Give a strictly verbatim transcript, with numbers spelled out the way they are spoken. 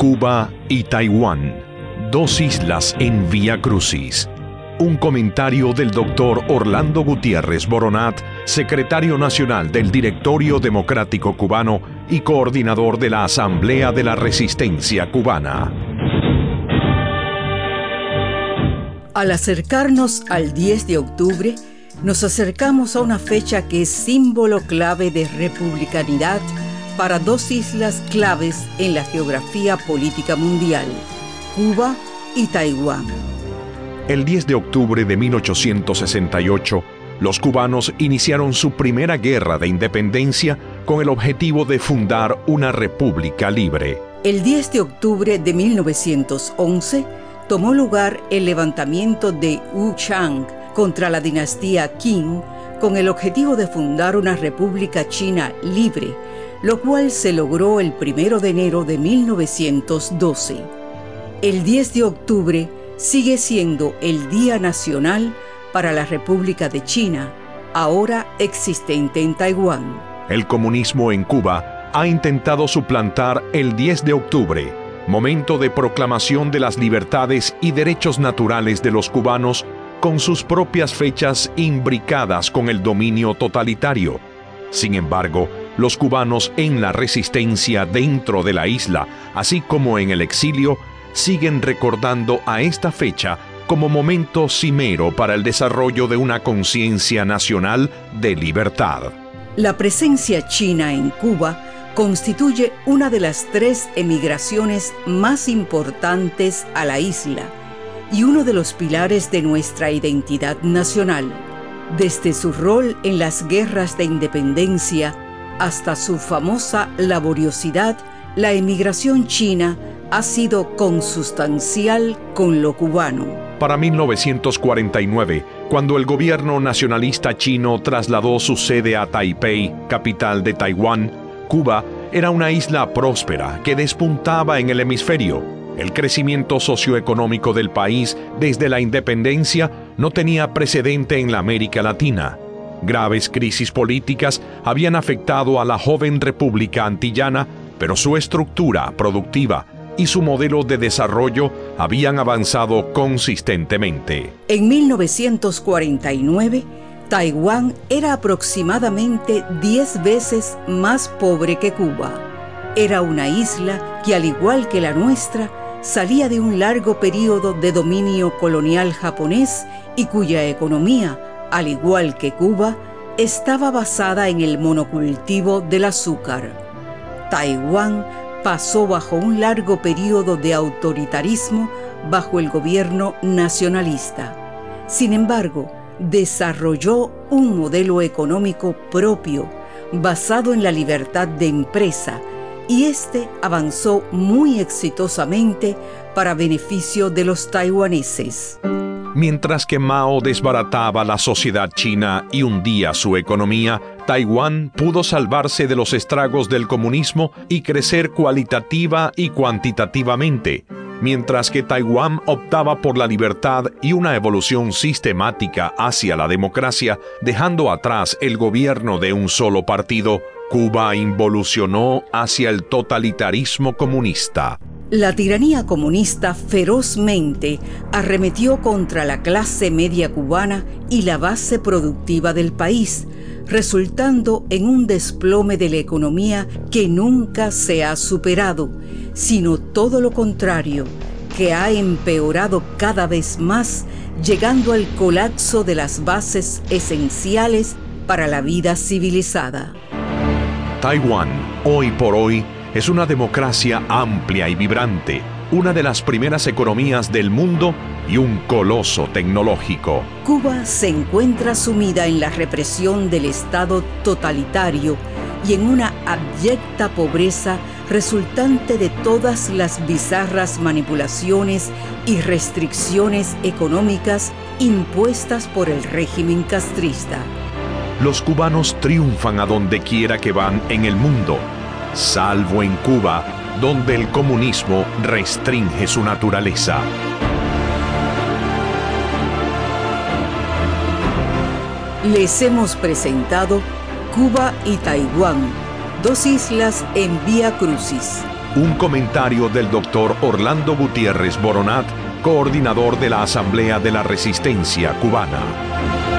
Cuba y Taiwán, dos islas en vía crucis. Un comentario del doctor Orlando Gutiérrez Boronat, secretario nacional del Directorio Democrático Cubano y coordinador de la Asamblea de la Resistencia Cubana. Al acercarnos al diez de octubre, nos acercamos a una fecha que es símbolo clave de republicanidad para dos islas claves en la geografía política mundial, Cuba y Taiwán. El diez de octubre de mil ochocientos sesenta y ocho, los cubanos iniciaron su primera guerra de independencia con el objetivo de fundar una república libre. El diez de octubre de mil novecientos once tomó lugar el levantamiento de Wuchang contra la dinastía Qing con el objetivo de fundar una república china libre, lo cual se logró el primero de enero de mil novecientos doce. El diez de octubre sigue siendo el Día Nacional para la República de China, ahora existente en Taiwán. El comunismo en Cuba ha intentado suplantar el diez de octubre, momento de proclamación de las libertades y derechos naturales de los cubanos, con sus propias fechas imbricadas con el dominio totalitario. Sin embargo, los cubanos en la resistencia dentro de la isla, así como en el exilio, siguen recordando a esta fecha como momento cimero para el desarrollo de una conciencia nacional de libertad. La presencia china en Cuba constituye una de las tres emigraciones más importantes a la isla y uno de los pilares de nuestra identidad nacional. Desde su rol en las guerras de independencia hasta su famosa laboriosidad, la emigración china ha sido consustancial con lo cubano. Para mil novecientos cuarenta y nueve, cuando el gobierno nacionalista chino trasladó su sede a Taipei, capital de Taiwán, Cuba era una isla próspera que despuntaba en el hemisferio. El crecimiento socioeconómico del país desde la independencia no tenía precedente en la América Latina. Graves crisis políticas habían afectado a la joven república antillana, pero su estructura productiva y su modelo de desarrollo habían avanzado consistentemente. En mil novecientos cuarenta y nueve, Taiwán era aproximadamente diez veces más pobre que Cuba. Era una isla que, al igual que la nuestra, salía de un largo periodo de dominio colonial japonés y cuya economía, al igual que Cuba, estaba basada en el monocultivo del azúcar. Taiwán pasó bajo un largo periodo de autoritarismo bajo el gobierno nacionalista. Sin embargo, desarrolló un modelo económico propio basado en la libertad de empresa y este avanzó muy exitosamente para beneficio de los taiwaneses. Mientras que Mao desbarataba la sociedad china y hundía su economía, Taiwán pudo salvarse de los estragos del comunismo y crecer cualitativa y cuantitativamente, mientras que Taiwán optaba por la libertad y una evolución sistemática hacia la democracia, dejando atrás el gobierno de un solo partido. Cuba involucionó hacia el totalitarismo comunista. La tiranía comunista ferozmente arremetió contra la clase media cubana y la base productiva del país, resultando en un desplome de la economía que nunca se ha superado, sino todo lo contrario, que ha empeorado cada vez más, llegando al colapso de las bases esenciales para la vida civilizada. Taiwán, hoy por hoy, es una democracia amplia y vibrante, una de las primeras economías del mundo y un coloso tecnológico. Cuba se encuentra sumida en la represión del Estado totalitario y en una abyecta pobreza resultante de todas las bizarras manipulaciones y restricciones económicas impuestas por el régimen castrista. Los cubanos triunfan a donde quiera que van en el mundo, salvo en Cuba, donde el comunismo restringe su naturaleza. Les hemos presentado Cuba y Taiwán, dos islas en vía crucis. Un comentario del doctor Orlando Gutiérrez Boronat, coordinador de la Asamblea de la Resistencia Cubana.